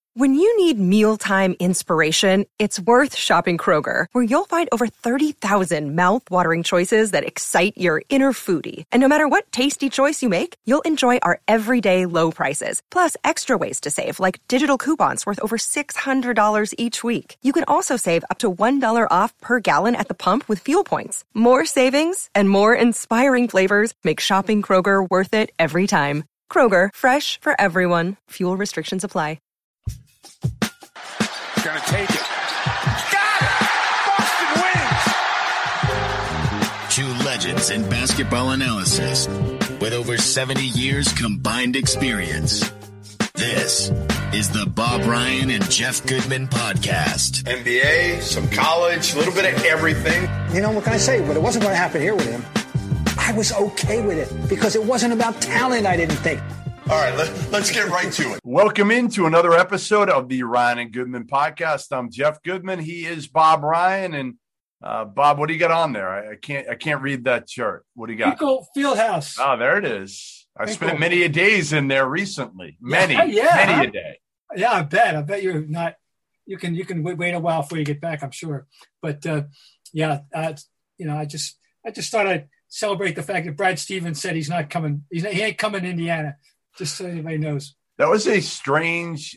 When you need mealtime inspiration, it's worth shopping Kroger, where you'll find over 30,000 mouth-watering choices that excite your inner foodie. And no matter what tasty choice you make, you'll enjoy our everyday low prices, plus extra ways to save, like digital coupons worth over $600 each week. You can also save up to $1 off per gallon at the pump with fuel points. More savings and more inspiring flavors make shopping Kroger worth it every time. Kroger, fresh for everyone. Fuel restrictions apply. Gonna take it. Got it! Boston wins! Two legends in basketball analysis with over 70 years combined experience. This is the Bob Ryan and Jeff Goodman podcast. NBA, some college, a little bit of everything. You know, what can I say? But it wasn't going to happen here with him. I was okay with it because it wasn't about talent, I didn't think. All right, let's get right to it. Welcome into another episode of the Ryan and Goodman podcast. I'm Jeff Goodman. He is Bob Ryan. And Bob, what do you got on there? I can't read that chart. What do you got? Eagle Fieldhouse. Oh, there it is. I spent many a days in there recently. Many a day. Yeah, I bet you're not. You can wait a while before you get back, I'm sure. But I just thought I'd celebrate the fact that Brad Stevens said he's not coming. He ain't coming to Indiana. Just so anybody knows. That was a strange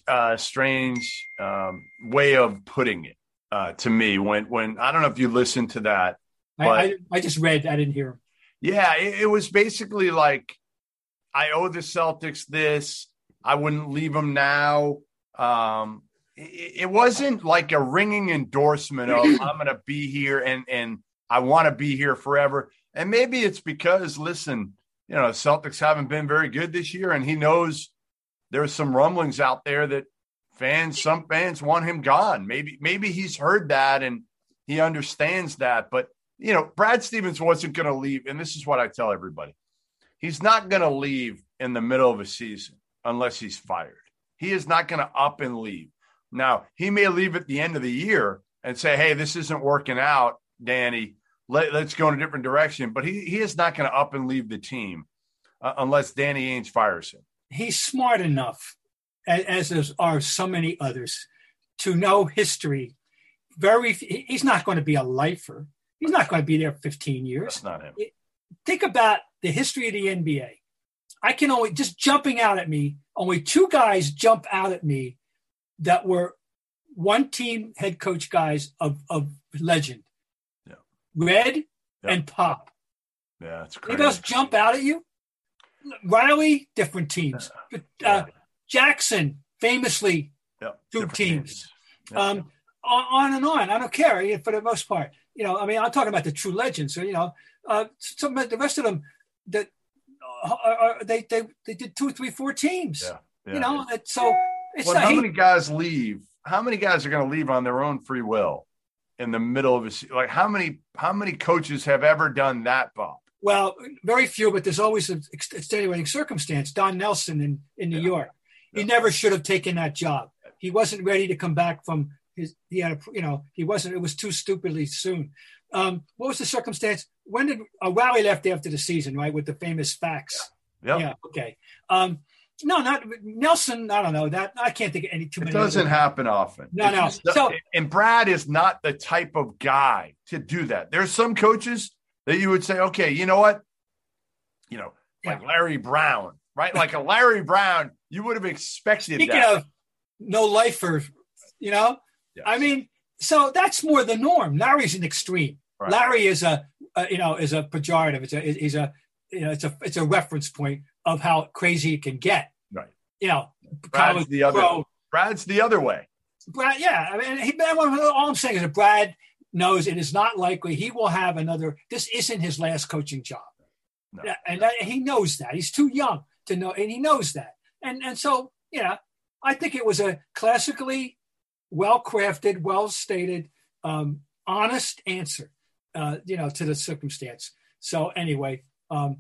way of putting it to me. When I don't know if you listened to that. But I just read. I didn't hear him. Yeah, it was basically like, I owe the Celtics this. I wouldn't leave them now. It wasn't like a ringing endorsement of I'm going to be here and I want to be here forever. And maybe it's because, listen, you know, Celtics haven't been very good this year, and he knows there's some rumblings out there that some fans want him gone. Maybe he's heard that and he understands that. But, you know, Brad Stevens wasn't going to leave, and this is what I tell everybody. He's not going to leave in the middle of a season unless he's fired. He is not going to up and leave. Now, he may leave at the end of the year and say, hey, this isn't working out, Danny. Let's go in a different direction. But he is not going to up and leave the team unless Danny Ainge fires him. He's smart enough, as are so many others, to know history. He's not going to be a lifer. He's not going to be there 15 years. That's not him. Think about the history of the NBA. I can only, just jumping out at me, only two guys jump out at me that were one team head coach guys of legend. Red and Pop. Yeah, that's crazy. Anybody else jump out at you? Riley, different teams. Jackson, famously, two teams. On and on. I don't care for the most part. You know, I mean, I'm talking about the true legends. So, you know, some of the rest of them that they did 2, 3, 4 teams. Yeah. You know, so it's how many guys leave? How many guys are going to leave on their own free will? In the middle of a season, like how many coaches have ever done that, Bob? Well, very few, but there's always an extenuating circumstance. Don Nelson in New York, he never should have taken that job. He wasn't ready to come back from his. He wasn't. It was too stupidly soon. What was the circumstance? When did Riley left after the season? Right, with the famous fax. Yeah. Okay. No, not Nelson. I don't know that. I can't think of any too many. It doesn't happen often. No. And Brad is not the type of guy to do that. There's some coaches that you would say, okay, you know what? You know, like Larry Brown, right? Like a Larry Brown, you would have expected Speaking that. of no lifer, you know, Yes. I mean, so that's more the norm. Larry's an extreme. Right. Larry is a pejorative. It's a reference point of how crazy it can get. Right. You know, Brad's the other way. Brad, yeah. I mean, all I'm saying is that Brad knows it is not likely he will have another. This isn't his last coaching job, and he knows that. He's too young to know, and he knows that. And so, yeah, I think it was a classically well-crafted, well-stated, honest answer, to the circumstance. So anyway, now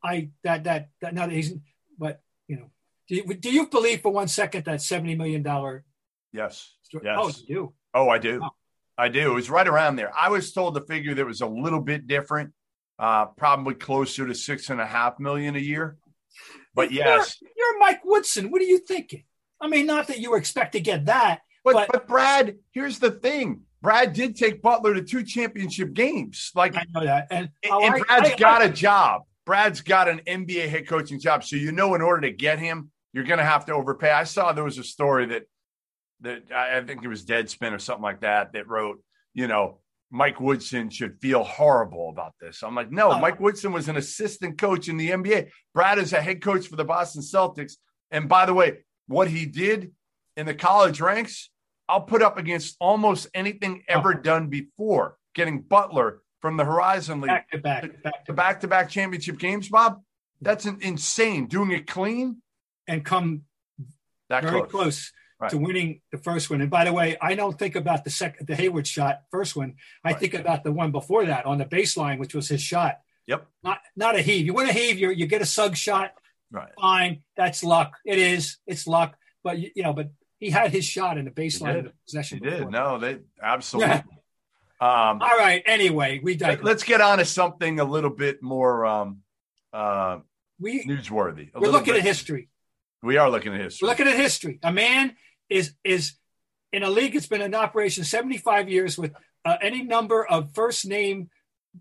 that he's, but do you believe for 1 second that $70 million? Yes. Story? Yes. Oh, you do. Oh, I do. Oh. I do. It was right around there. I was told the figure that was a little bit different, probably closer to $6.5 million a year. But yes, you're Mike Woodson. What are you thinking? I mean, not that you expect to get that. But Brad, here's the thing. Brad did take Butler to 2 championship games. Like, I know that. And Brad's got a job. Brad's got an NBA head coaching job. So, in order to get him, you're going to have to overpay. I saw there was a story that I think it was Deadspin or something like that wrote, Mike Woodson should feel horrible about this. I'm like, no, Mike Woodson was an assistant coach in the NBA. Brad is a head coach for the Boston Celtics. And by the way, what he did in the college ranks, I'll put up against almost anything ever done before. Getting Butler from the Horizon League back-to-back championship games, Bob. That's insane. Doing it clean and come very close. Right. To winning the first one. And by the way, I don't think about the Hayward shot, first one. I think about the one before that on the baseline, which was his shot. Yep. Not a heave. You win a heave, you get a sug shot. Right. Fine. That's luck. It is. It's luck. But but he had his shot in the baseline of the possession. He did. No, they absolutely. All right. Anyway, let's get on to something a little bit more newsworthy. We're looking at history. We are looking at history. We're looking at history. A man is in a league that's been in operation 75 years with any number of first names,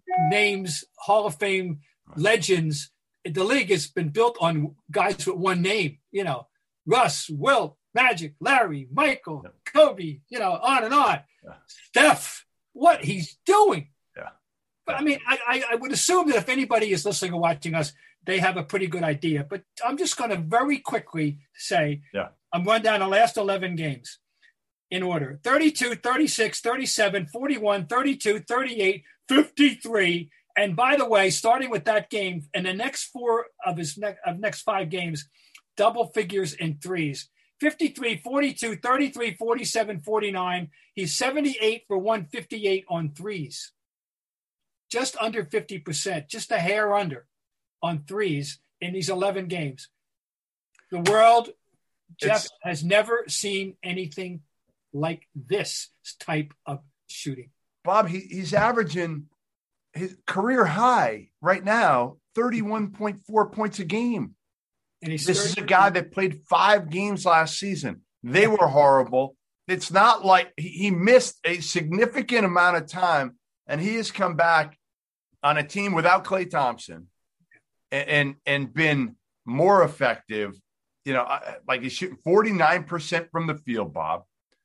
Hall of Fame legends. The league has been built on guys with one name, Russ, Wilt, Magic, Larry, Michael, Kobe, on and on. Yeah. Steph, what he's doing. Yeah. But I mean, I would assume that if anybody is listening or watching us, they have a pretty good idea. But I'm just going to very quickly say, I'm going down the last 11 games in order. 32, 36, 37, 41, 32, 38, 53. And by the way, starting with that game and the next 4 of his next 5 games, double figures in threes. 53, 42, 33, 47, 49. He's 78 for 158 on threes. Just under 50%, just a hair under on threes in these 11 games. The world, Jeff, has never seen anything like this type of shooting. Bob, he's averaging his career high right now, 31.4 points a game. And this is a guy that played 5 games last season. They were horrible. It's not like he missed a significant amount of time, and he has come back on a team without Klay Thompson and been more effective. Like he's shooting 49% from the field, Bob,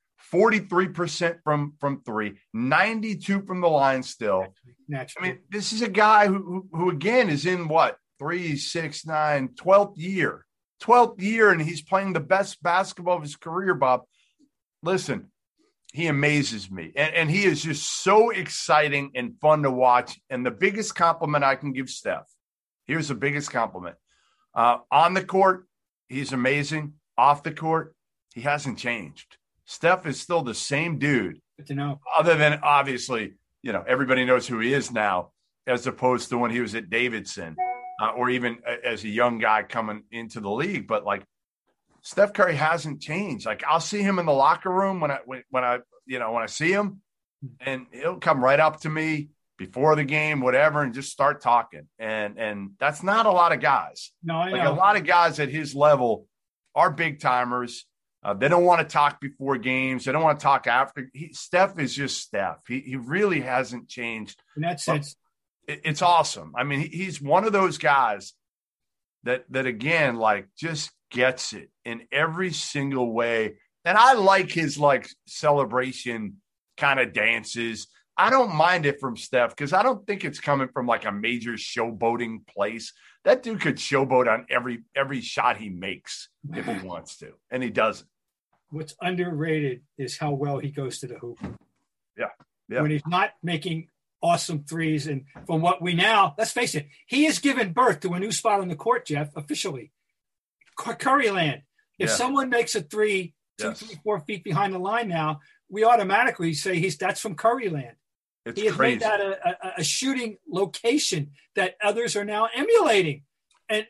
43% from 3, 92 from the line still. Naturally. I mean, this is a guy who again is in what? 3, 6, 9, 12th year, and he's playing the best basketball of his career, Bob. Listen, he amazes me, and he is just so exciting and fun to watch. And the biggest compliment I can give Steph, here's the biggest compliment. On the court, he's amazing. Off the court, he hasn't changed. Steph is still the same dude. Good to know. Other than, obviously, everybody knows who he is now, as opposed to when he was at Davidson. Or even as a young guy coming into the league, but like Steph Curry hasn't changed. Like I'll see him in the locker room when I see him, and he'll come right up to me before the game, whatever, and just start talking. And that's not a lot of guys. No, I know. A lot of guys at his level are big timers. They don't want to talk before games. They don't want to talk after. Steph is just Steph. He really hasn't changed in that sense. It's awesome. I mean, he's one of those guys that again, like just gets it in every single way. And I like his like celebration kind of dances. I don't mind it from Steph because I don't think it's coming from like a major showboating place. That dude could showboat on every shot he makes if he wants to, and he doesn't. What's underrated is how well he goes to the hoop. Yeah. When he's not making awesome threes. And from what we now, let's face it, he has given birth to a new spot on the court, Jeff, officially. Curryland. If someone makes a 3, 2, 3, 4 feet behind the line now, we automatically say that's from Curryland. He has made that a shooting location that others are now emulating. And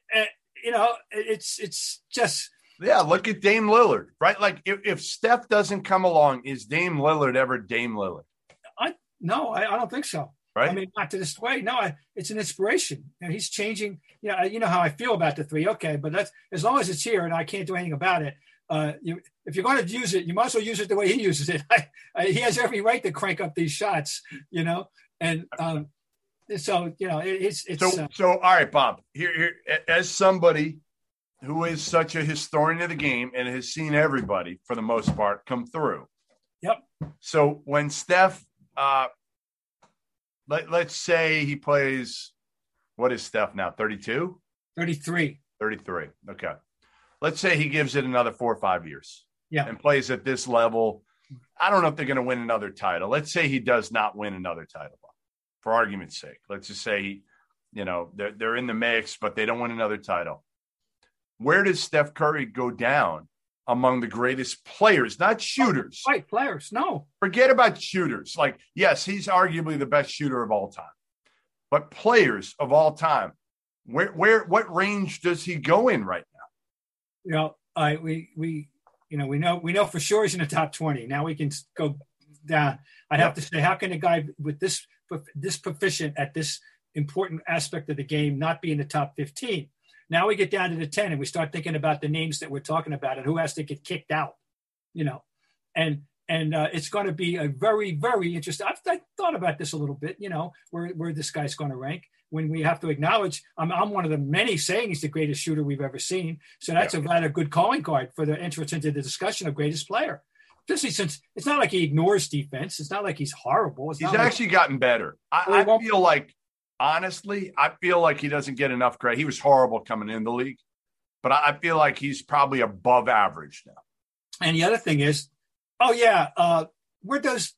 it's just. Yeah, look at Dame Lillard, right? Like if Steph doesn't come along, is Dame Lillard ever Dame Lillard? No, I don't think so. Right? I mean, not to this way. No, it's an inspiration. He's changing. You know how I feel about the 3. Okay, but that's as long as it's here and I can't do anything about it. if you're going to use it, you might as well use it the way he uses it. He has every right to crank up these shots, and so it's so. All right, Bob. Here, as somebody who is such a historian of the game and has seen everybody for the most part come through. Yep. So when Steph, let's say he plays, what is Steph now? 32? 33. 33. Okay. Let's say he gives it another 4 or 5 years. Yeah. And plays at this level. I don't know if they're going to win another title. Let's say he does not win another title, for argument's sake. Let's just say, they're in the mix, but they don't win another title. Where does Steph Curry go down among the greatest players, not shooters? Right, players. No. Forget about shooters. Like, yes, he's arguably the best shooter of all time. But players of all time, what range does he go in right now? We know for sure he's in the top 20. Now we can go down. I'd have to say, how can a guy with this proficient at this important aspect of the game not be in the top 15? Now we get down to the 10 and we start thinking about the names that we're talking about and who has to get kicked out, and it's going to be a very, very interesting. I've thought about this a little bit, where this guy's going to rank, when we have to acknowledge I'm one of the many saying he's the greatest shooter we've ever seen. So that's a rather good calling card for the entrance into the discussion of greatest player. Especially since it's not like he ignores defense. It's not like he's horrible. He's actually gotten better. I feel like, honestly, he doesn't get enough credit. He was horrible coming in the league, but I feel like he's probably above average now. And the other thing is, where does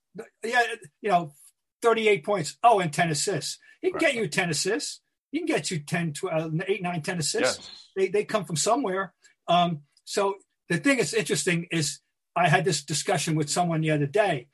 38 points, and 10 assists. He can get you 10 assists. He can get you 10, 12, 8, 9, 10 assists. Yes. They come from somewhere. So the thing that's interesting is I had this discussion with someone the other day.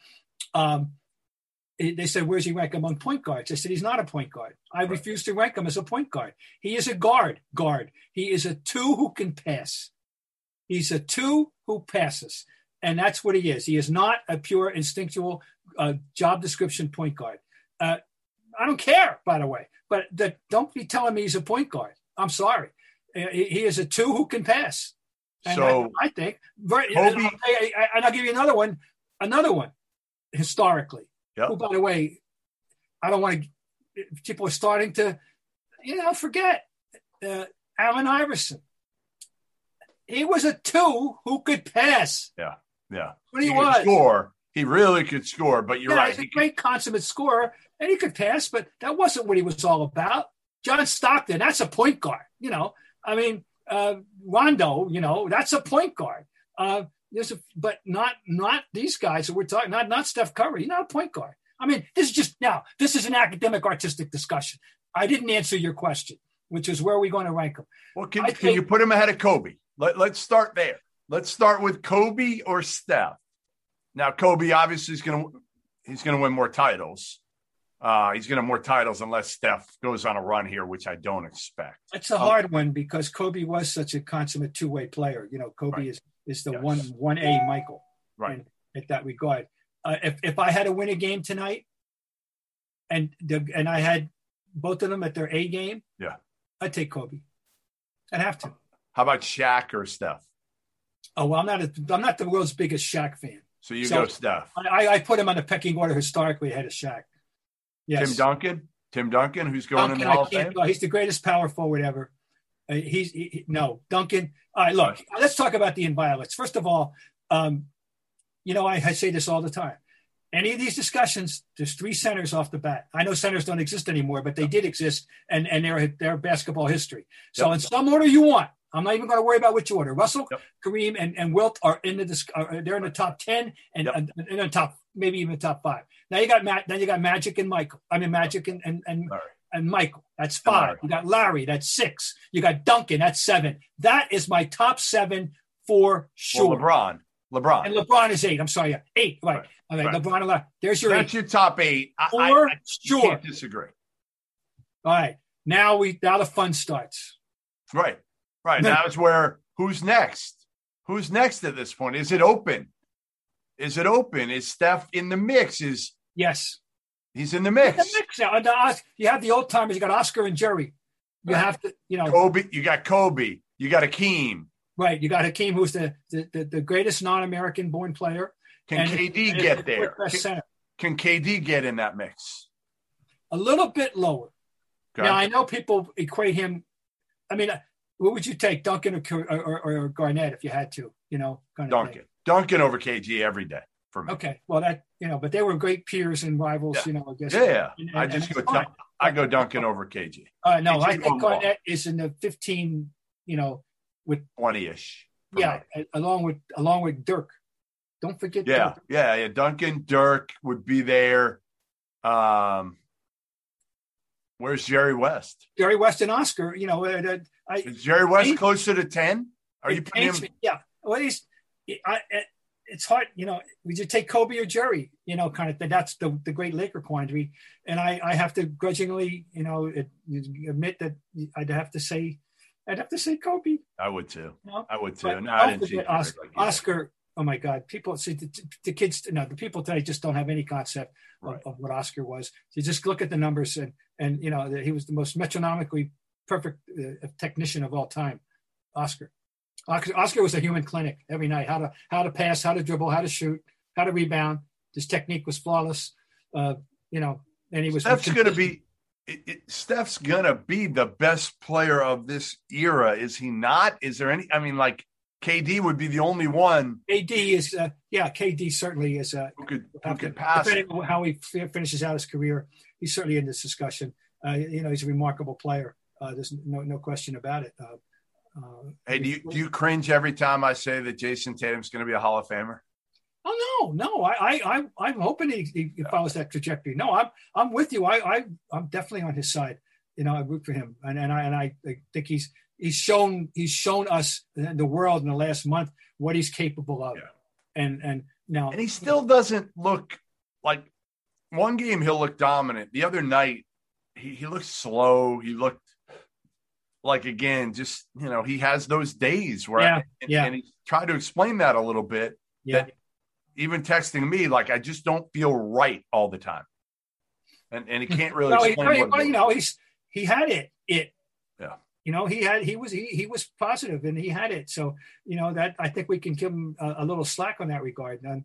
They said, where's he rank among point guards? I said, he's not a point guard. I refuse to rank him as a point guard. He is a guard. He is a 2 who can pass. He's a 2 who passes. And that's what he is. He is not a pure instinctual job description point guard. I don't care, by the way, but don't be telling me he's a point guard. I'm sorry. He is a 2 who can pass. And so I think, and I'll give you another one historically. Yep. Who, by the way, I don't want to, people are starting to, forget Allen Iverson. He was a 2 who could pass. Yeah. When he was. Could score. He really could score, but you're right. He's a great consummate scorer, and he could pass, but that wasn't what he was all about. John Stockton, that's a point guard. Rondo, that's a point guard. But not these guys that we're talking. Not Steph Curry. He's not a point guard. This is an academic, artistic discussion. I didn't answer your question, which is where are we going to rank him? Well, can you put him ahead of Kobe? Let's start there. Let's start with Kobe or Steph. Now, Kobe obviously he's going to win more titles. He's going to have more titles unless Steph goes on a run here, which I don't expect. It's a hard one because Kobe was such a consummate two-way player. Kobe is the 1A Michael, right? In that regard. If I had to win a game tonight, and I had both of them at their A game, I'd take Kobe. I'd have to. How about Shaq or Steph? Oh well, I'm not the world's biggest Shaq fan. So go Steph. I put him on the pecking order historically ahead of Shaq. Yes. Tim Duncan, who's going in the Hall of Fame? He's the greatest power forward ever. Duncan. All right, look, let's talk about the inviolates. First of all, I say this all the time. Any of these discussions, there's 3 centers off the bat. I know centers don't exist anymore, but they did exist, and they're basketball history. So in some order you want. I'm not even going to worry about which order. Russell, Kareem, and Wilt are they're in the top 10 and in the top, maybe even the top 5. Now you got Magic and Michael. Magic and Michael. That's 5. You got Larry. That's 6. You got Duncan. That's 7. That is my top 7 for sure. Well, LeBron. And LeBron is 8. I'm sorry. 8. Right. Okay. Right. LeBron and Larry. There's your 8. That's your top 8. For sure. Can't disagree. All right. Now the fun starts. Right. Now it's where who's next? Who's next at this point? Is it open? Is Steph in the mix? Yes. He's in the mix. Now. You have the old timers. You got Oscar and Jerry. You have to, Kobe. You got Kobe. You got Akeem. Right. You got Hakeem, who's the greatest non-American born player. Can KD get there? Can KD get in that mix? A little bit lower. Okay. Now, I know people equate him. I mean, what would you take, Duncan or Garnett if you had to, Duncan over KG every day for me. Okay. Well, but they were great peers and rivals, I guess. Yeah. I go Duncan over KG. No, KG I think Garnett is in the 15, with 20-ish. Yeah. Along with Dirk. Don't forget. Dirk. Yeah. Duncan, Dirk would be there. Where's Jerry West? Jerry West and Oscar, is Jerry West closer to 10? Are you putting him? Yeah. Well, it's hard, would you take Kobe or Jerry? Kind of thing. That's the great Laker quandary. And I have to grudgingly, admit that I'd have to say Kobe. I would too. No, I didn't see Oscar. Oh my God! People see the kids. No, the people today just don't have any concept of what Oscar was. You just look at the numbers, and he was the most metronomically perfect technician of all time. Oscar was a human clinic every night. How to pass, how to dribble, how to shoot, how to rebound. His technique was flawless. And he was. Steph's gonna be the best player of this era, is he not? Is there any? I mean, like. KD would be the only one. KD is, KD certainly is. Who could pass. Depending on how he finishes out his career, he's certainly in this discussion. He's a remarkable player. There's no question about it. Hey, do you cringe every time I say that Jason Tatum's going to be a Hall of Famer? Oh no! I'm hoping he follows that trajectory. No, I'm with you. I'm definitely on his side. I root for him, and I think he's shown us in the world in the last month what he's capable of. Yeah. And now, and he still doesn't look like. One game he'll look dominant. The other night he looked slow. He looked like, again, just he has those days where and he tried to explain that a little bit. Yeah. That even texting me, like, I just don't feel right all the time. And he can't really explain he had it. Yeah. He was positive and he had it. So, that I think we can give him a little slack on that regard. And,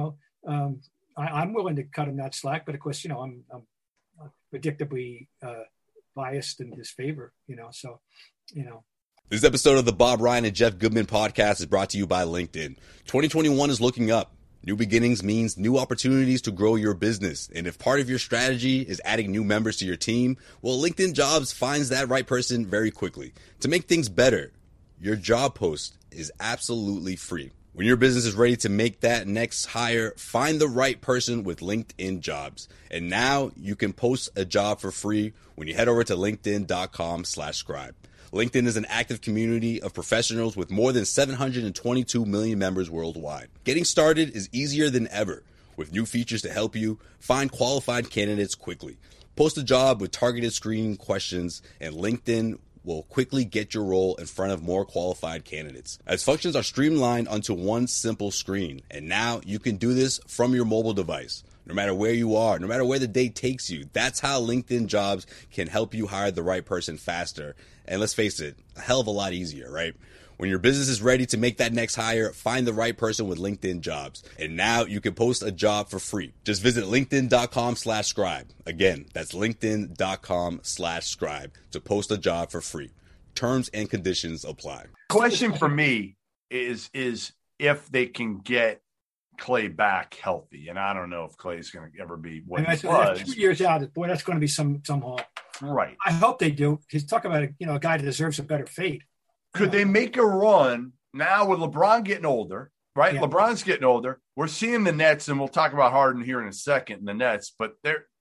I'm willing to cut him that slack, but of course, I'm predictably biased in his favor, so. This episode of the Bob Ryan and Jeff Goodman podcast is brought to you by LinkedIn. 2021 is looking up. New beginnings means new opportunities to grow your business. And if part of your strategy is adding new members to your team, well, LinkedIn Jobs finds that right person very quickly. To make things better, your job post is absolutely free. When your business is ready to make that next hire, find the right person with LinkedIn Jobs. And now you can post a job for free when you head over to linkedin.com/scribe. LinkedIn is an active community of professionals with more than 722 million members worldwide. Getting started is easier than ever with new features to help you find qualified candidates quickly. Post a job with targeted screening questions, and LinkedIn will quickly get your role in front of more qualified candidates. As functions are streamlined onto one simple screen, and now you can do this from your mobile device. No matter where you are, no matter where the day takes you, that's how LinkedIn Jobs can help you hire the right person faster. And let's face it, a hell of a lot easier, right? When your business is ready to make that next hire, find the right person with LinkedIn Jobs. And now you can post a job for free. Just visit linkedin.com/scribe. Again, that's linkedin.com/scribe to post a job for free. Terms and conditions apply. Question for me is if they can get Clay back healthy, and I don't know if Clay's going to ever be what he was. 2 years out, boy, that's going to be some haul. Right. I hope they do. He's talking about a guy that deserves a better fate. Could they make a run now with LeBron getting older? Right, yeah. LeBron's getting older. We're seeing the Nets, and we'll talk about Harden here in a second. The Nets, but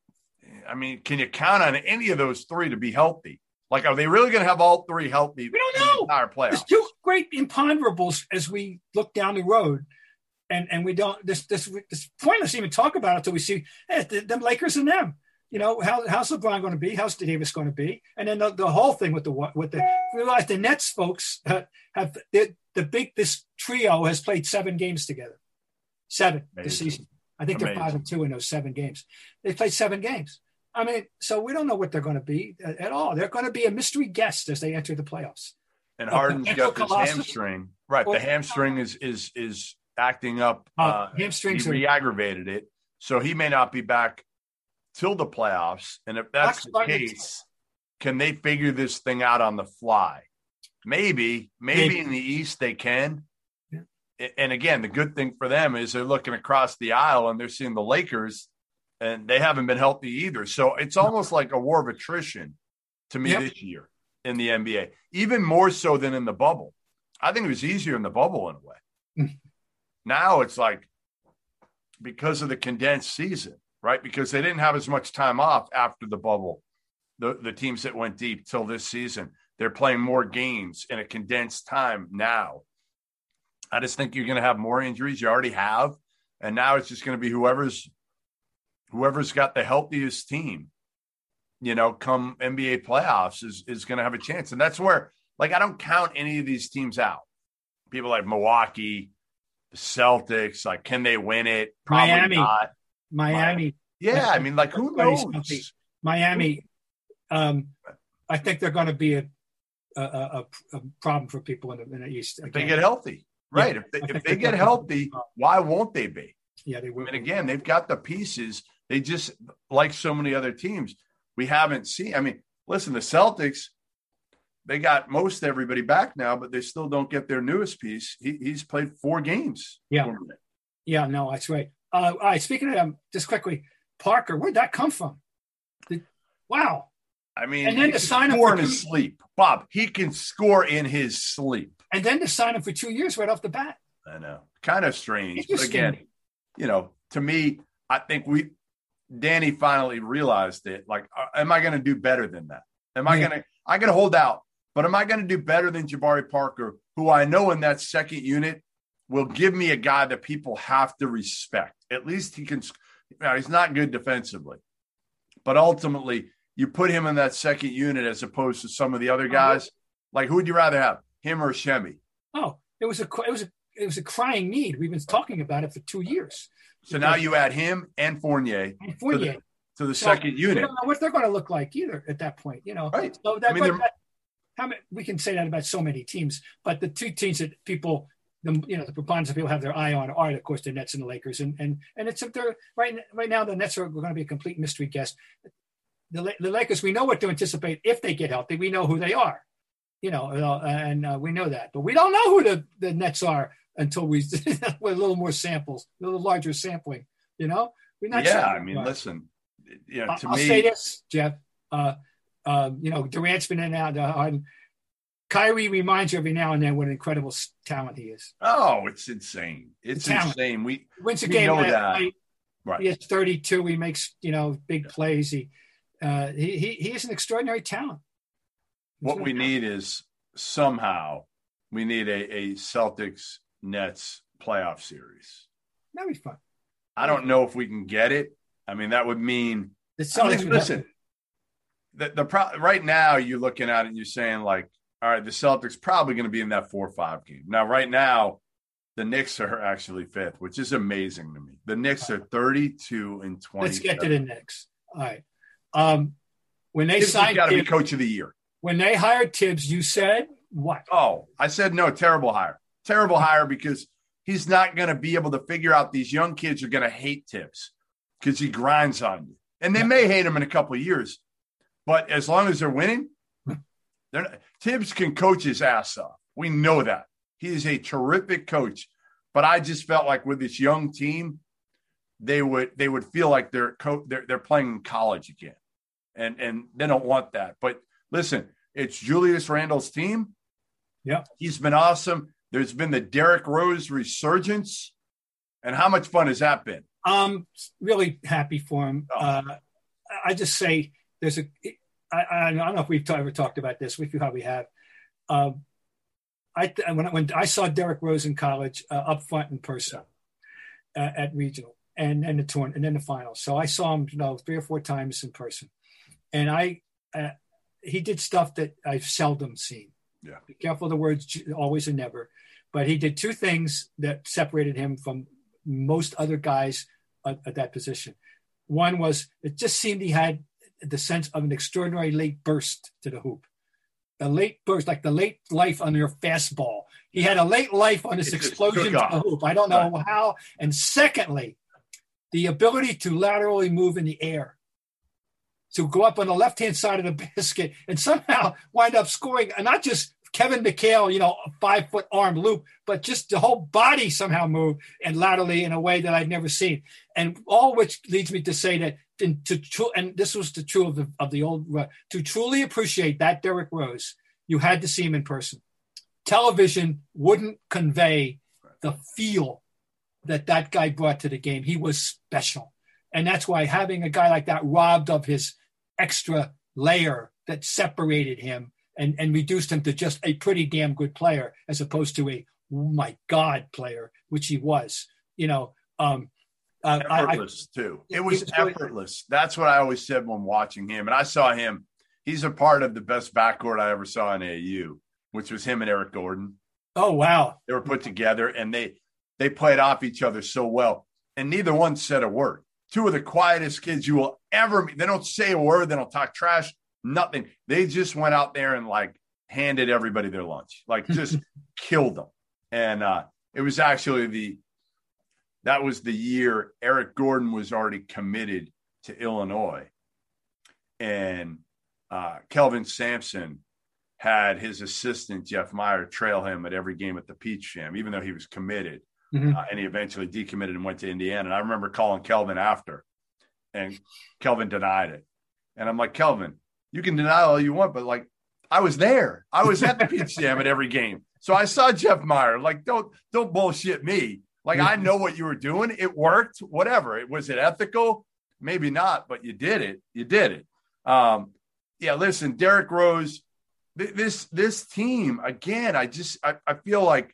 can you count on any of those three to be healthy? Like, are they really going to have all three healthy? We don't know. The entire playoffs? There's two great imponderables as we look down the road. And we don't. This pointless to even talk about it until we see them Lakers and them. How's LeBron going to be? How's Davis going to be? And then the whole thing with the realize the Nets folks have this trio has played 7 games together, 7 this season. I think they're 5-2 in those 7 games. They played 7 games. So we don't know what they're going to be at all. They're going to be a mystery guest as they enter the playoffs. And Harden's got this Colossus? hamstring. Right. The hamstring is acting up. Hamstrings he re-aggravated it. So he may not be back till the playoffs. And if that's the case, can they figure this thing out on the fly? Maybe in the East they can. Yeah. And again, the good thing for them is they're looking across the aisle and they're seeing the Lakers, and they haven't been healthy either. So it's almost like a war of attrition to me this year in the NBA, even more so than in the bubble. I think it was easier in the bubble in a way. Now it's like, because of the condensed season, right? Because they didn't have as much time off after the bubble, the teams that went deep till this season. They're playing more games in a condensed time now. I just think you're going to have more injuries. You already have. And now it's just going to be whoever's got the healthiest team, come NBA playoffs is going to have a chance. And that's where, I don't count any of these teams out. People like Milwaukee, the Celtics, can they win it? Probably not. Miami. Yeah, I mean, who knows? Miami, I think they're going to be a problem for people in the East. If they get healthy, right? Yeah, if they get healthy, why won't they be? Yeah, they will. And again, they've got the pieces. They just, like so many other teams, we haven't seen. I mean, listen, the Celtics, they got most everybody back now, but they still don't get their newest piece. He's played 4 games. Yeah. Yeah, no, that's right. All right, speaking of just quickly, Parker, where'd that come from? Wow. I mean, and then to sign him for in his sleep. Bob, he can score in his sleep. And then to sign him for 2 years right off the bat. I know. Kind of strange. But again, to me, I think Danny finally realized it. Am I going to do better than that? I'm going to hold out, but am I going to do better than Jabari Parker, who I know in that second unit will give me a guy that people have to respect? At least he can. He's not good defensively, but ultimately, you put him in that second unit as opposed to some of the other guys. Who would you rather have, him or Shemi? Oh, it was a crying need. We've been talking about it for 2 years. So now you add him and Fournier to the second unit. We don't know what they're going to look like either at that point. Right. So we can say that about so many teams, but the two teams that people, the preponderance of people have their eye on are, of course, the Nets and the Lakers, and it's right now the Nets are going to be a complete mystery guest. The Lakers, we know what to anticipate if they get healthy. We know who they are, and we know that. But we don't know who the Nets are until we with a little more samples, a little larger sampling. We're not. Yeah, I mean, listen. I'll say this, Jeff. Durant's been in and out. Kyrie reminds you every now and then what an incredible talent he is. Oh, it's insane! It's insane. We wins a game know last that. night. Right. He has 32. He makes big plays. He is an extraordinary talent. What we need is somehow we need a Celtics Nets playoff series. That'd be fun. I don't know if we can get it. I mean, that would mean the Celtics. Listen, right now you're looking at it and you're saying all right, the Celtics probably going to be in that 4-5 game. Now, right now, the Knicks are actually 5th, which is amazing to me. The Knicks are 32-20. Let's get to the Knicks. All right. When they signed, got to be coach of the year. When they hired Tibbs, you said what? Oh, I said no. Terrible hire. Terrible hire because he's not going to be able to figure out these young kids are going to hate Tibbs because he grinds on you, and they may hate him in a couple of years, but as long as they're winning, Tibbs can coach his ass off. We know that. He is a terrific coach, but I just felt like with this young team, they would feel like they're playing in college again, and they don't want that. But listen, it's Julius Randle's team. Yeah, he's been awesome. There's been the Derrick Rose resurgence, and how much fun has that been? Really happy for him. I just say there's I don't know if we've ever talked about this. We probably have. When I saw Derrick Rose in college up front in person at regional and the tournament and then the finals, so I saw him 3 or 4 times in person, and he did stuff that I've seldom seen. Yeah, be careful of the words always and never, but he did 2 things that separated him from most other guys at that position. One was it just seemed he had the sense of an extraordinary late burst to the hoop. a late burst, like the late life on your fastball. He had a late life on his explosion to the hoop. I don't know how. And secondly, the ability to laterally move in the air, to go up on the left-hand side of the basket and somehow wind up scoring, and not just Kevin McHale, a 5-foot arm loop, but just the whole body somehow moved and laterally in a way that I'd never seen. And all which leads me to say that, and this was the true of the old, to truly appreciate that Derrick Rose, you had to see him in person. Television wouldn't convey the feel that guy brought to the game. He was special. And that's why having a guy like that robbed of his extra layer that separated him and reduced him to just a pretty damn good player as opposed to a, oh my God, player, which he was, effortless too. It was effortless. That's what I always said when watching him. And I saw him. He's a part of the best backcourt I ever saw in AAU, which was him and Eric Gordon. Oh, wow. They were put together and they played off each other so well. And neither one said a word. Two of the quietest kids you will ever meet. They don't say a word. They don't talk trash, nothing. They just went out there and handed everybody their lunch, just killed them. And it was actually that was the year Eric Gordon was already committed to Illinois. And Kelvin Sampson had his assistant, Jeff Meyer, trail him at every game at the Peach Jam, even though he was committed. And he eventually decommitted and went to Indiana. And I remember calling Kelvin after, and Kelvin denied it. And I'm like, Kelvin, you can deny all you want, but I was there. I was at the Peach Jam at every game. So I saw Jeff Meyer. Don't bullshit me. I know what you were doing. It worked, whatever. Was it ethical? Maybe not, but you did it. You did it. Listen, Derrick Rose, this team, again, I feel like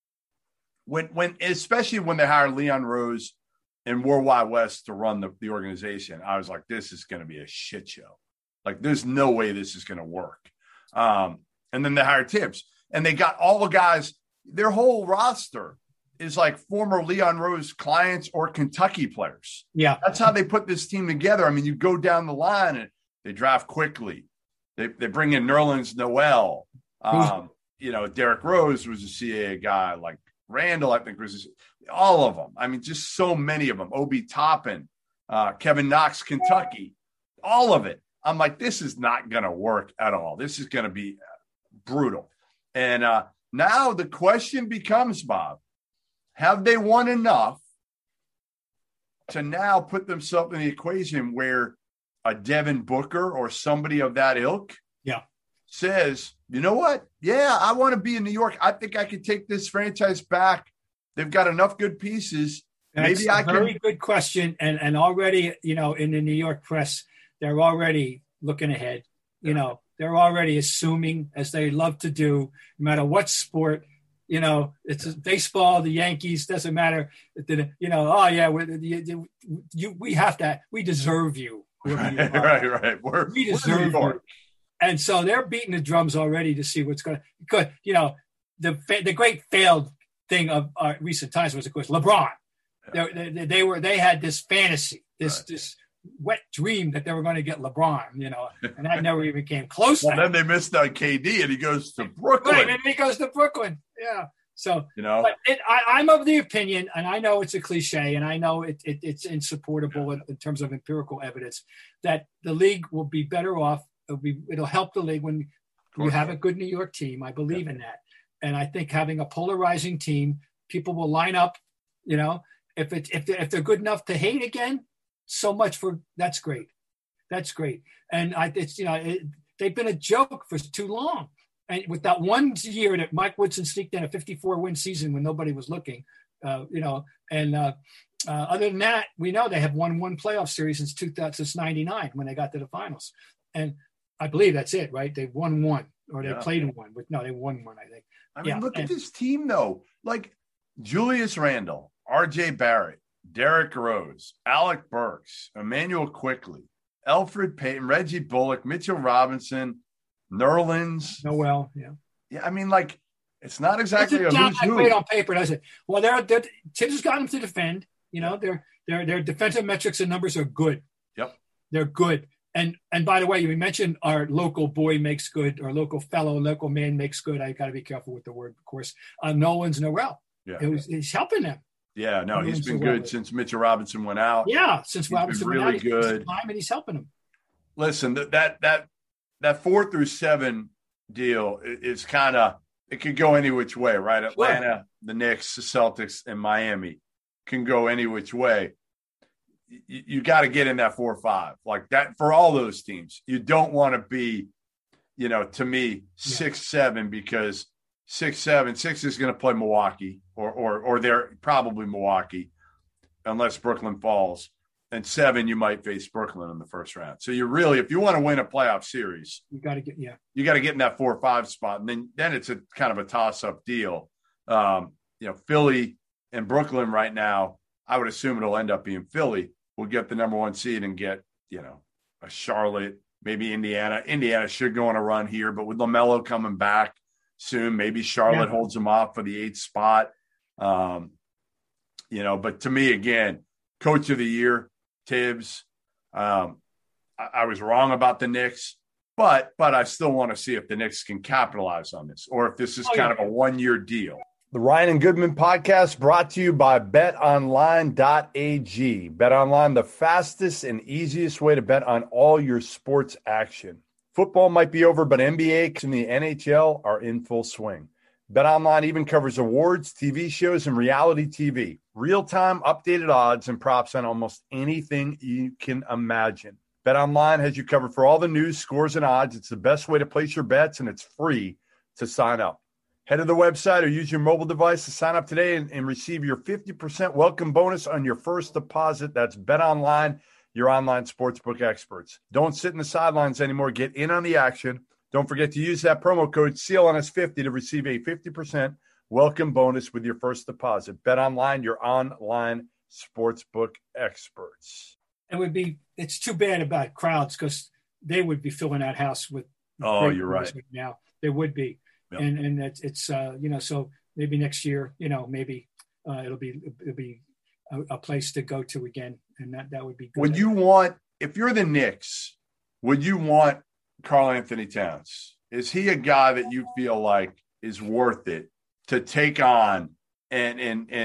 when especially when they hired Leon Rose and Worldwide West to run the organization, I was like, this is going to be a shit show. There's no way this is going to work. And then they hired Tibbs, and they got all the guys. Their whole roster is former Leon Rose clients or Kentucky players. Yeah. That's how they put this team together. I mean, you go down the line and they draft quickly. They bring in Nerlens Noel. Derrick Rose was a CAA guy. Randall, I think, was all of them. I mean, just so many of them. Obi Toppin, Kevin Knox, Kentucky, all of it. I'm like, this is not going to work at all. This is going to be brutal. And now the question becomes, Bob, have they won enough to now put themselves in the equation where a Devin Booker or somebody of that ilk says, you know what? Yeah, I want to be in New York. I think I could take this franchise back. They've got enough good pieces. Maybe I can. Very good question. And already, in the New York press, they're already looking ahead. They're already assuming, as they love to do, no matter what sport, it's baseball, the Yankees, doesn't matter. We have that. We deserve you. Right. We deserve you. And so they're beating the drums already to see what's going to, because, the great failed thing of recent times was, of course, LeBron. Yeah. They had this fantasy, this wet dream that they were going to get LeBron, and that never even came close. Well, then they missed on KD, and he goes to Brooklyn. Right, and he goes to Brooklyn. Yeah. So, but I'm of the opinion, and I know it's a cliche, and I know it's insupportable in terms of empirical evidence, that the league will be better off. It'll help the league when you have a good New York team. I believe in that. And I think having a polarizing team, people will line up, if they're good enough to hate again, so much for that's great. That's great. And they've been a joke for too long. And with that one year that Mike Woodson sneaked in a 54-win season when nobody was looking, other than that, we know they have won one playoff series since 99 when they got to the finals. And I believe that's it, right? They won one, or they played in one. They won one, I think. I mean, look at this team, though. Julius Randle, R.J. Barrett, Derrick Rose, Alec Burks, Emmanuel Quickley, Elfrid Payton, Reggie Bullock, Mitchell Robinson, Nerlens Noel. Yeah. I mean, it's not exactly a who's who. Great on paper, does it? Well, Tibbs has got them to defend. Their defensive metrics and numbers are good. Yep, they're good. And by the way, you mentioned our local boy makes good, or local man makes good. I got to be careful with the word, of course. Nolan's Noel. Yeah. He's helping them. Yeah, no, Nolan's he's been Noel. good since Mitchell Robinson went out. Yeah, since He's Robinson been went really out, good. and he's helping them. Listen, that 4 through 7 deal is kind of, it could go any which way, right? Atlanta, the Knicks, the Celtics, and Miami can go any which way. You got to get in that 4 or 5 like that for all those teams. You don't want to be, to me, 6, 7, because 6 is going to play Milwaukee or they're probably Milwaukee unless Brooklyn falls. And 7, you might face Brooklyn in the first round. So you really, if you want to win a playoff series, you got to get in that 4 or 5 spot. And then it's a kind of a toss-up deal. Philly and Brooklyn right now, I would assume it'll end up being Philly. We'll get the number 1 seed and get, a Charlotte, maybe Indiana. Indiana should go on a run here, but with LaMelo coming back soon, maybe Charlotte holds them off for the 8th spot. But to me, again, coach of the year, Tibbs. I was wrong about the Knicks, but I still want to see if the Knicks can capitalize on this or if this is kind of a 1-year deal. The Ryan and Goodman podcast brought to you by betonline.ag. BetOnline, the fastest and easiest way to bet on all your sports action. Football might be over, but NBA and the NHL are in full swing. BetOnline even covers awards, TV shows, and reality TV. Real-time updated odds and props on almost anything you can imagine. BetOnline has you covered for all the news, scores, and odds. It's the best way to place your bets, and it's free to sign up. Head to the website or use your mobile device to sign up today and receive your 50% welcome bonus on your first deposit. That's BetOnline, your online sportsbook experts. Don't sit in the sidelines anymore. Get in on the action. Don't forget to use that promo code CLNS50 to receive a 50% welcome bonus with your first deposit. BetOnline, your online sportsbook experts. It's too bad about crowds because they would be filling that house with. Oh, you're right. Now they would be. Yep. And it's so maybe next year, maybe it'll be a place to go to again. And that would be good. Would you want, if you're the Knicks, would you want Karl Anthony Towns? Is he a guy that you feel like is worth it to take on and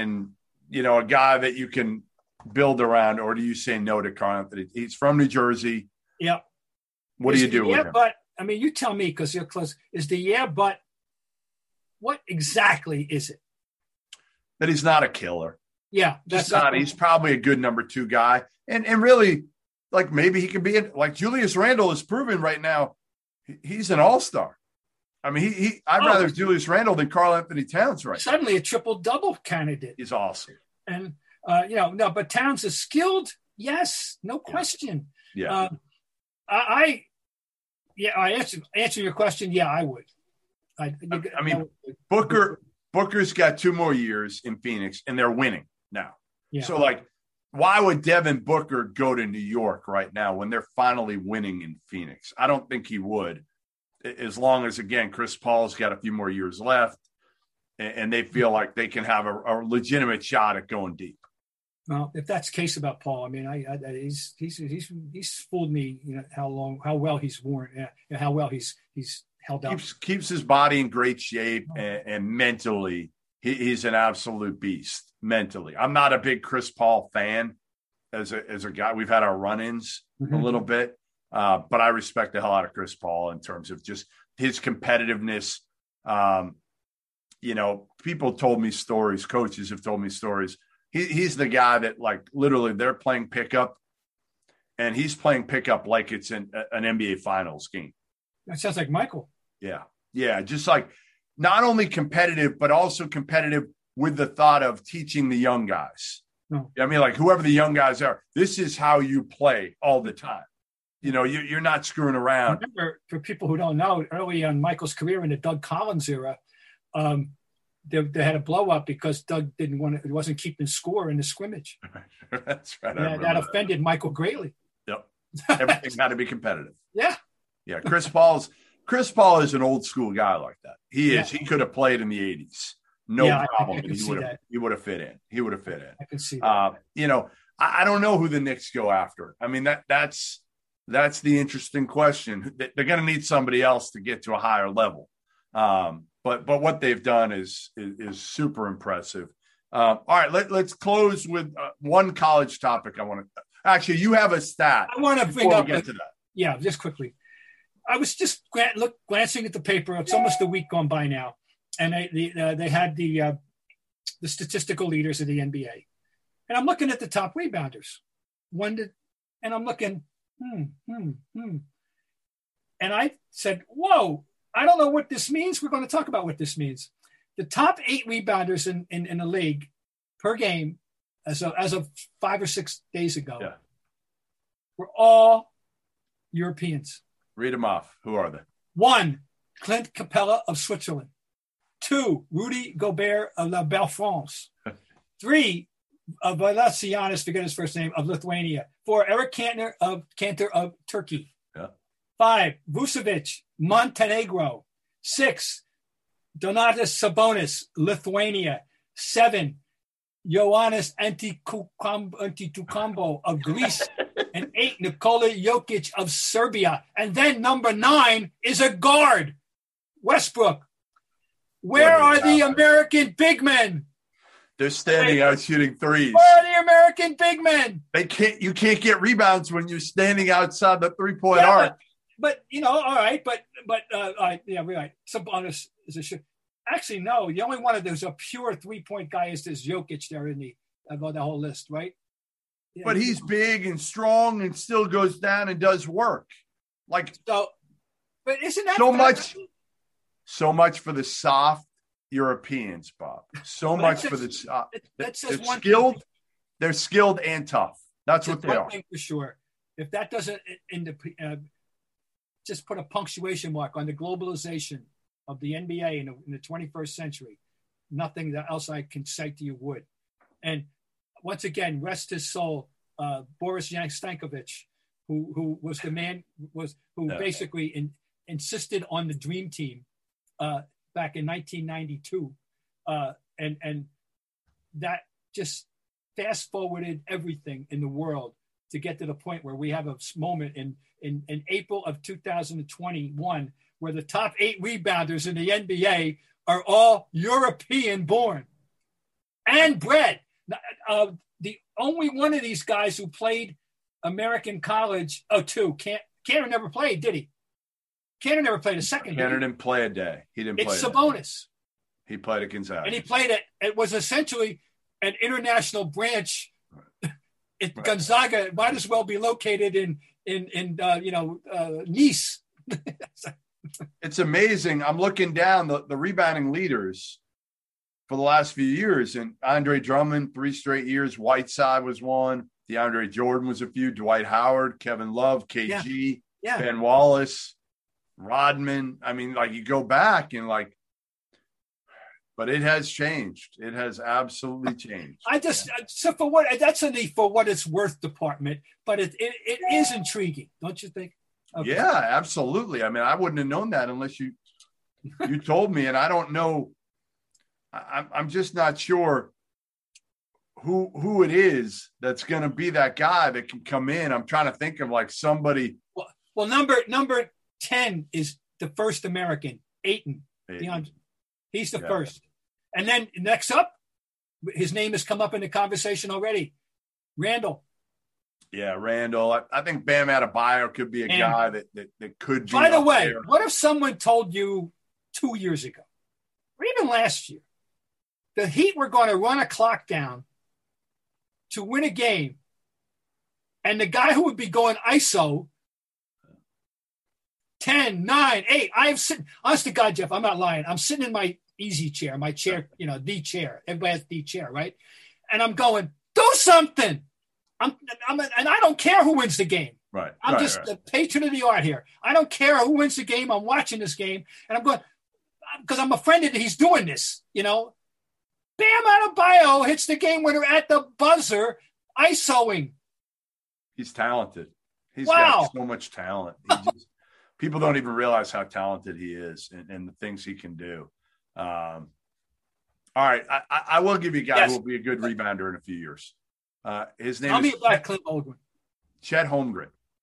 a guy that you can build around, or do you say no to Karl Anthony? He's from New Jersey. Yeah. What do you do with him? But I mean, you tell me because you're close. Is but what exactly is it? That he's not a killer. Yeah. He's probably a good number 2 guy. And really, like maybe he could be like Julius Randle is proven right now. He's an all-star. I mean, I'd rather Julius Randle than Karl Anthony Towns right now. Suddenly a triple-double candidate. He's awesome. And, but Towns is skilled. Yes, no question. Yeah. I answer your question. Yeah, I would. Booker's got 2 more years in Phoenix, and they're winning now. Yeah. So, why would Devin Booker go to New York right now when they're finally winning in Phoenix? I don't think he would, as long as, again, Chris Paul's got a few more years left, and they feel like they can have a legitimate shot at going deep. Well, if that's the case about Paul, I mean, he's fooled me. How well he's worn, how well he's held up. Keeps his body in great shape, and mentally, he's an absolute beast. Mentally, I'm not a big Chris Paul fan as a guy. We've had our run-ins a little bit, but I respect the hell out of Chris Paul in terms of just his competitiveness. People told me stories. Coaches have told me stories. He's the guy that literally they're playing pickup, and he's playing pickup like it's an NBA Finals game. That sounds like Michael. Yeah, just not only competitive, but also competitive with the thought of teaching the young guys. No. I mean, whoever the young guys are, this is how you play all the time. You're not screwing around. Remember, for people who don't know, early on Michael's career in the Doug Collins era, they had a blow up because Doug wasn't keeping score in the scrimmage. That's right. That offended Michael greatly. Yep. Everything's got to be competitive. Yeah. Yeah. Chris Paul is an old school guy like that. He is. He could have played in the 80s. No problem. He would have fit in. He would have fit in. I can see that. I don't know who the Knicks go after. I mean, that's That's the interesting question. They're going to need somebody else to get to a higher level. But what they've done is super impressive. All right, let's close with one college topic. Actually, you have a stat. I want to bring up get to that. Yeah, just quickly. I was just glancing at the paper. It's almost a week gone by now, and they had the statistical leaders of the NBA, and I'm looking at the top rebounders. And I'm looking, and I said, "Whoa! I don't know what this means. We're going to talk about what this means." The top 8 rebounders in the league per game, as of 5 or 6 days ago, were all Europeans. Read them off. Who are they? 1, Clint Capella of Switzerland. 2, Rudy Gobert of La Belle France. 3, Valanciunas, forget his first name, of Lithuania. 4, Eric Cantor of Turkey. 5, Vucevic, Montenegro. 6, Donatas Sabonis, Lithuania. 7, Ioannis Antetokounmpo of Greece. And 8, Nikola Jokic of Serbia. And then number 9 is a guard, Westbrook. Where are the American big men? They're standing out shooting threes. Where are the American big men? You can't get rebounds when you're standing outside the 3-point arc. But all right. But yeah, we're right. Sabonis is a shoot. Actually, no. The only one of those a pure 3-point guy is this Jokic there in the whole list, right? Yeah, but he's big and strong and still goes down and does work. But isn't that so much for the soft Europeans, Bob? So much for the soft. They're skilled. They're skilled and tough. That's what they are. For sure. If that doesn't just put a punctuation mark on the globalization of the NBA in the 21st century, nothing else I can say to you would. And once again, rest his soul, Boris Stankovic, who was the man basically insisted on the Dream Team back in 1992, and that just fast forwarded everything in the world to get to the point where we have a moment in April of 2021 where the top 8 rebounders in the NBA are all European born and bred. The only one of these guys who played American college, 2. Cantor never played, did he? Cantor never played a second. Cantor didn't play a day. He didn't play. It's Sabonis. He played at Gonzaga. And he played it was essentially an international branch. Gonzaga might as well be located in Nice. It's amazing. I'm looking down the rebounding leaders for the last few years, and Andre Drummond 3 straight years. Whiteside was one. DeAndre Jordan was a few. Dwight Howard, Kevin Love, KG, Ben Wallace, Rodman. I mean, you go back and but it has changed. It has absolutely changed. So for what that's a need for what it's worth department, but it is intriguing, don't you think? Okay. Yeah, absolutely. I mean, I wouldn't have known that unless you told me, and I don't know. I'm just not sure who it is that's going to be that guy that can come in. I'm trying to think of somebody. Well, number 10 is the first American, Ayton. He's the first. And then next up, his name has come up in the conversation already, Randall. Yeah, Randall. I think Bam Adebayo could be a guy that could be. By the way, what if someone told you 2 years ago, or even last year, the Heat were going to run a clock down to win a game, and the guy who would be going ISO 10, 9, 8. I am sitting, honest to God, Jeff, I'm not lying. I'm sitting in my easy chair, my chair, the chair. Everybody has the chair, right? And I'm going, do something. And I don't care who wins the game. Right. I'm just the patron of the art here. I don't care who wins the game. I'm watching this game, and I'm going, because I'm offended that he's doing this, Bam Adebayo hits the game winner at the buzzer, ISOing. He's talented. He's got so much talent. People don't even realize how talented he is and the things he can do. All right. I will give you a guy who will be a good rebounder in a few years. His name is Clint Holmgren. Chet Holmgren.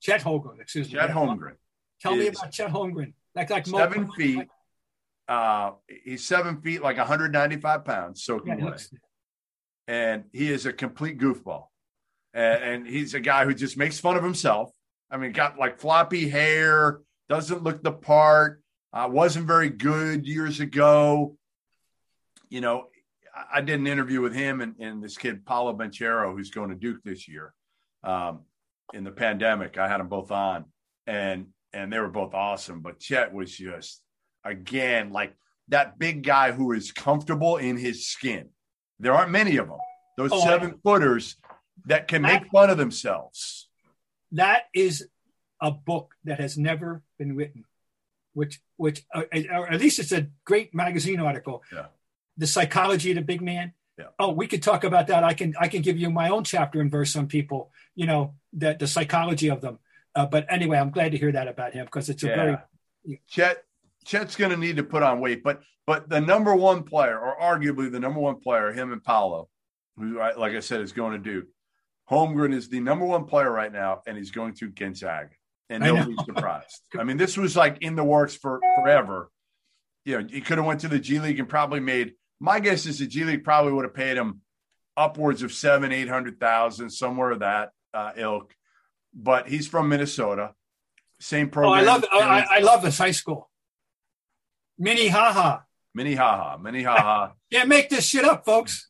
Chet Holmgren, excuse me. Chet Holmgren. Tell me about Chet Holmgren. Like 7 feet. He's 7 feet, like 195 pounds, soaking wet. And he is a complete goofball. And he's a guy who just makes fun of himself. I mean, got like floppy hair, doesn't look the part, wasn't very good years ago. You know, I did an interview with him and this kid, Paolo Banchero, who's going to Duke this year. In the pandemic, I had them both on, and they were both awesome. But Chet was just, again, like that big guy who is comfortable in his skin. There aren't many of them. Those 7-footers that can make fun of themselves. That is a book that has never been written, which, or at least it's a great magazine article. Yeah. The Psychology of the Big Man. Yeah. Oh, we could talk about that. I can give you my own chapter and verse on people, you know, that the psychology of them. But anyway, I'm glad to hear that about him because it's a very Chet's going to need to put on weight, but the number one player, or arguably the number one player, him and Paolo, who, like I said, is going to Duke. Holmgren is the number one player right now, and he's going to Gonzaga, and nobody's surprised. I mean, this was like in the works for forever. You know, he could have went to the G League and probably made. My guess is the G League probably would have paid him upwards of $700,000-800,000, somewhere of that ilk. But he's from Minnesota, same program. Oh, I love this high school. Minnehaha. Can't make this shit up, folks.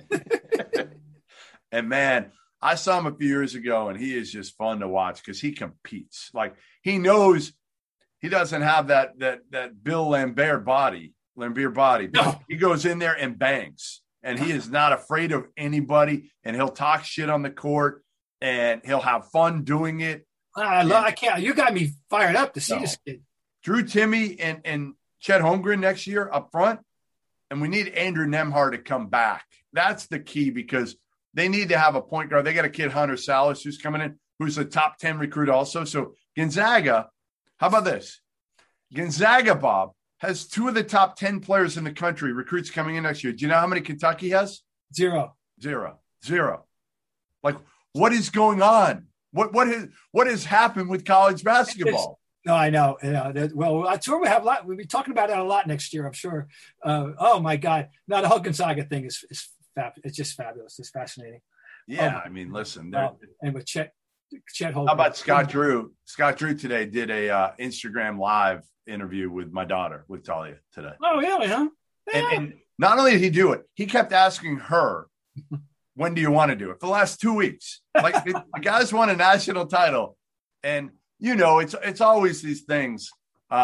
And man, I saw him a few years ago, and he is just fun to watch because he competes. Like, he knows he doesn't have that Bill Lambert body. No. He goes in there and bangs, and he is not afraid of anybody, and he'll talk shit on the court, and he'll have fun doing it. I can't. You got me fired up to see this kid. Drew Timme and Chet Holmgren next year up front, and we need Andrew Nembhard to come back. That's the key because they need to have a point guard. They got a kid, Hunter Salas, who's coming in, who's a top 10 recruit also. So Gonzaga, how about this? Gonzaga, Bob, has 2 of the top 10 players in the country, recruits coming in next year. Do you know how many Kentucky has? Zero. Like, what is going on? What has happened with college basketball? No, I know. Well, I'm sure we'll be talking about that a lot next year, I'm sure. Oh my God. No, the whole Gonzaga thing is it's just fabulous. It's fascinating. Yeah. I mean, listen, and with Chet Holmgren. How about Scott Drew? Scott Drew today did a Instagram live interview with my daughter, with Talia today. Oh, really, huh? Yeah. And not only did he do it, he kept asking her, when do you want to do it? For the last 2 weeks. Like, the guys won a national title. And, you know, it's always these things.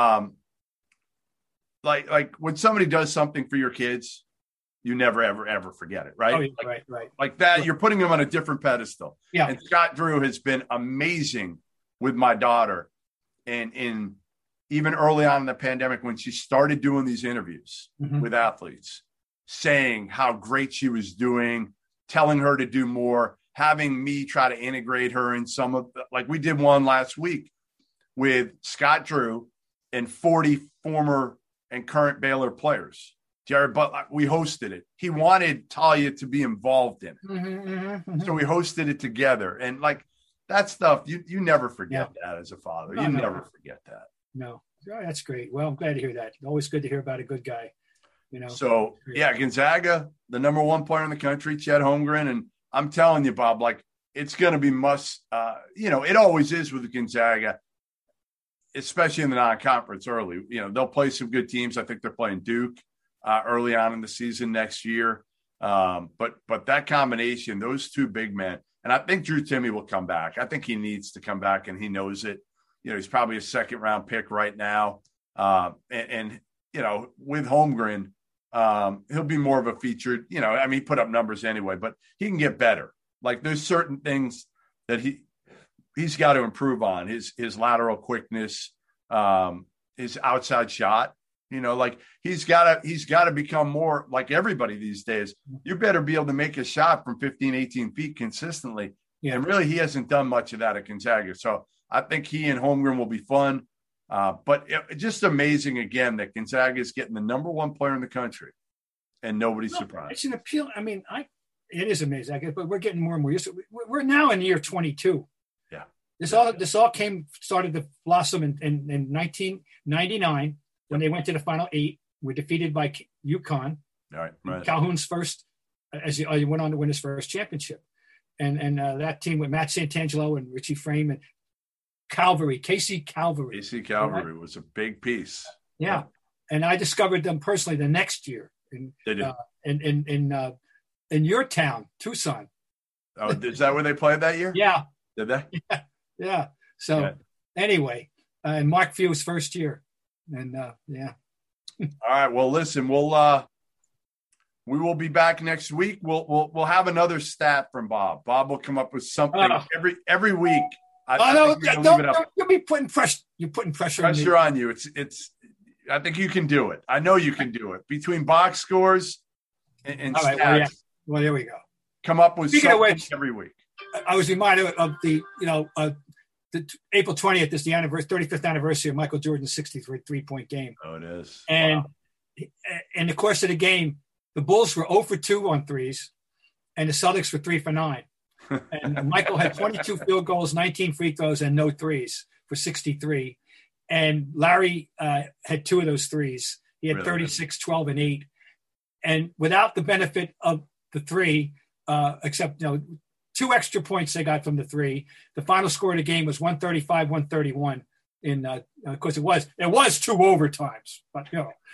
Like when somebody does something for your kids, you never, ever forget it, right? Oh, yeah, right. Like that, you're putting them on a different pedestal. Yeah. And Scott Drew has been amazing with my daughter. And in even early on in the pandemic, when she started doing these interviews with athletes, saying how great she was doing, telling her to do more, having me try to integrate her in some of like we did one last week with Scott Drew and 40 former and current Baylor players. Jared Butler, we hosted it. He wanted Talia to be involved in it. So we hosted it together. And like that stuff, you never forget that as a father. You never forget that. No, that's great. Well, I'm glad to hear that. Always good to hear about a good guy. You know. So Gonzaga, the number one player in the country, Chet Holmgren, and I'm telling you, Bob, like it's going to be must. It always is with Gonzaga, especially in the non-conference early. You know, they'll play some good teams. I think they're playing Duke early on in the season next year. But that combination, those 2 big men, and I think Drew Timme will come back. I think he needs to come back, and he knows it. You know, he's probably a 2nd-round pick right now, and you know, with Holmgren. He'll be more of a featured, you know, I mean, he put up numbers anyway, but he can get better. Like there's certain things that he's got to improve on, his lateral quickness, his outside shot, you know, like he's got to become more like everybody these days. You better be able to make a shot from 15, 18 feet consistently. Yeah. And really, he hasn't done much of that at Gonzaga. So I think he and Holmgren will be fun. But just amazing again that Gonzaga is getting the number one player in the country, and nobody's surprised. It's an appeal. I mean, it is amazing. But we're getting more and more used to it. We're now in year 22. Yeah. This all started to blossom in 1999 when they went to the Final Eight. Were defeated by UConn. Right. Calhoun's first, as he went on to win his first championship. And that team with Matt Santangelo and Richie Frame and Casey Calvary. Casey Calvary was a big piece. Yeah. And I discovered them personally the next year in your town, Tucson. Oh, is that where they played that year? Yeah. Did they? Yeah. So anyway, and Mark Few's first year. And yeah. All right. Well, listen, we will be back next week. We'll have another stat from Bob. Bob will come up with something every week. You'll be putting pressure. You're putting pressure on you. It's. I think you can do it. I know you can do it. Between box scores and stats. Right, well, there we go. Come up with something every week. I was reminded of the April 20th is the 35th anniversary of Michael Jordan's 63 three-point game. Oh, it is. And in the course of the game, the Bulls were 0 for 2 on threes, and the Celtics were 3 for 9. And Michael had 22 field goals, 19 free throws, and no threes for 63. And Larry had 2 of those threes. He had 36, 12, and 8. And without the benefit of the three, except 2 extra points they got from the three, the final score of the game was 135-131. Of course, it was 2 overtimes, but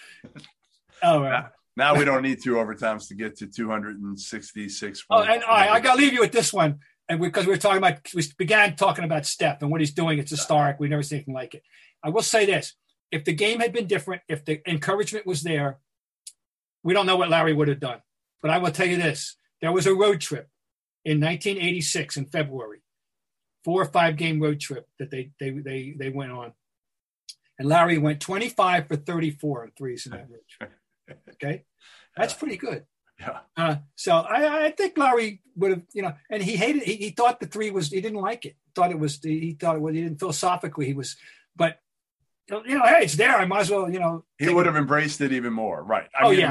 now we don't need 2 overtimes to get to 266. And I got to leave you with this one, and because we began talking about Steph and what he's doing. It's historic. We've never seen anything like it. I will say this: if the game had been different, if the encouragement was there, we don't know what Larry would have done. But I will tell you this: there was a road trip in 1986 in February, 4 or 5 game road trip that they went on, and Larry went 25 for 34 on threes in that road trip. Okay, that's pretty good. Yeah. So I think Larry would have, and he hated. He thought the three was. He didn't like it. He didn't philosophically. He was, but hey, it's there. I might as well. He would have embraced it even more, right?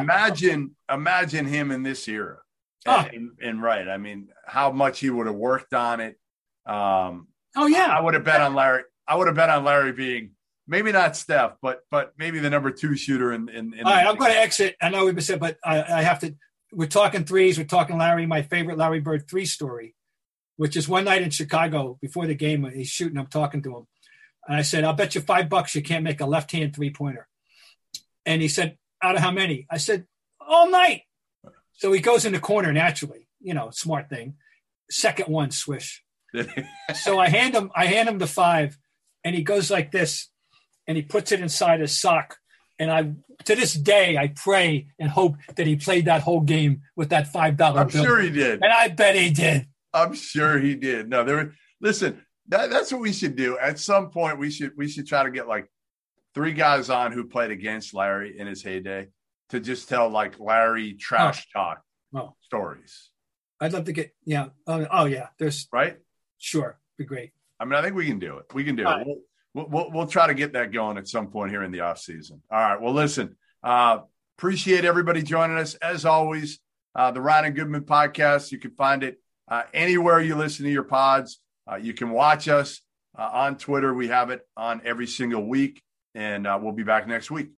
Imagine him in this era. And right. I mean, how much he would have worked on it. I would have bet on Larry. I would have bet on Larry being maybe not Steph, but maybe the number 2 shooter in all right, I'm going to exit. I know we've been said, but I have to. We're talking threes. We're talking Larry. My favorite Larry Bird 3 story, which is one night in Chicago before the game. He's shooting. I'm talking to him, and I said, "I'll bet you $5 you can't make a left-hand 3-pointer." And he said, "Out of how many?" I said, "All night." So he goes in the corner naturally, smart thing. Second one, swish. So I hand him the 5, and he goes like this, and he puts it inside his sock. And to this day, I pray and hope that he played that whole game with that $5 bill. I'm sure he did. And I bet he did. I'm sure he did. No, listen, that's what we should do. At some point, we should try to get like 3 guys on who played against Larry in his heyday to just tell like Larry trash talk stories. I'd love to get, yeah. There's right. Sure. Be great. I mean, I think we can do it. We can do it. We'll try to get that going at some point here in the off season. All right. Well, listen, appreciate everybody joining us as always. The Ryan and Goodman podcast. You can find it anywhere you listen to your pods. You can watch us on Twitter. We have it on every single week, and we'll be back next week.